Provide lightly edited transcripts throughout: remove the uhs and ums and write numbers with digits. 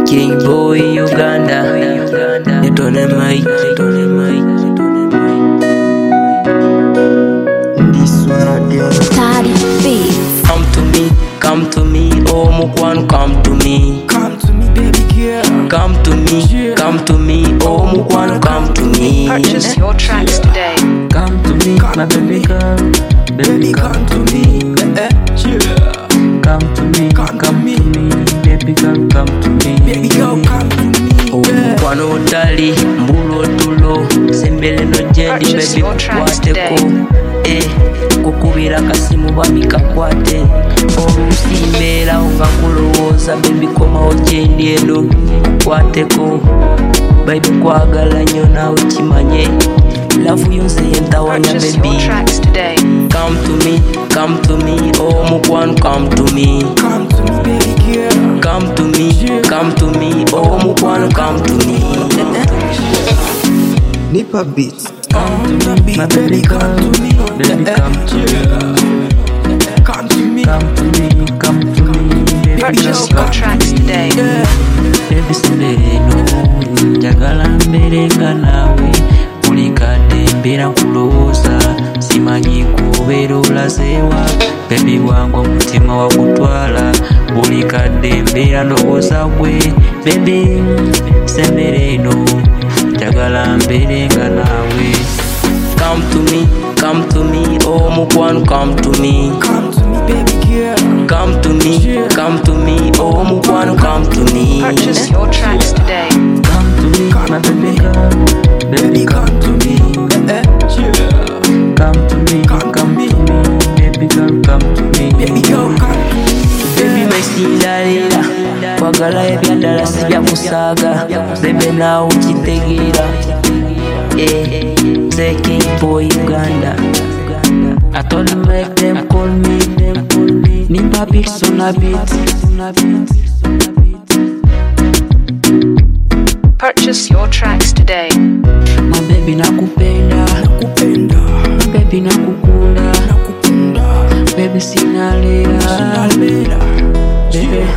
King Boy Uganda. This one again. Toddy Beats. Come to me, oh Mukwan, come to me. Come to me, baby girl. Come to me, oh Mukwan, come to me. Purchase your tracks today. Come to me, my baby girl. Baby, come to me. Come to me, baby girl, come to me. Baby girl, come to me. Omukwano otali mbulo tulo sembele no jendi baby kwateko kukubira kasimu bami kakwate oluusi mbeera nga kulowooza baby komawo jendi eno kwateko baby kwagala nnyo naawe kimanye love yo nze yentawanya baby. Come to me, oh Mukwan, come to me. Come to me, baby girl. Come to me, oh Mukwan, come to me. Nipa beats. Come to me, my baby come to me. Baby come to me. Come to me. Come to me, baby Purchase your tracks today. Baby sembeno, njagala mbereka nawe. Bulikadde mbeera nkulowooza, simanyi kubeera olazeewa. Baby wangu omutima wakutwala, bulikadde mbeera ndowooza gwe. Baby sembere eno, njagala mbeerenga naawe. Come to me, oh Mukwan, come to me. Come to me, baby girl. Come to me, oh Mukwan, come to me. Purchase your tracks today. Come to me, my baby girl. Baby come to me. Come to me, baby girl, come to me. Baby girl, come to me. Baby mesindalela kwagala ebyadala sibya kusaaga bebe naawe ukitegeera say King Boy Uganda. I told you make them call me Nipa beats on a beat. Purchase your tracks today. My baby nakupenda, baby nakukunda, baby sinalera, baby.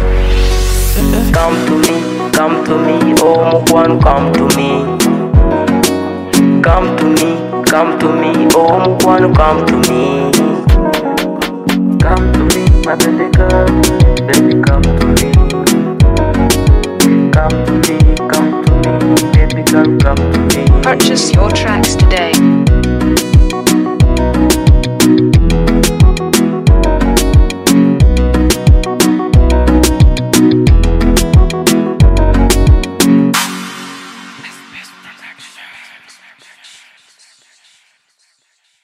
Come to me, oh Mukwan, come to me. Come to me, oh Mukwan, come to me. Come to me, my baby girl, baby come to me. Come to me, baby girl, come to me. Purchase your tracks today.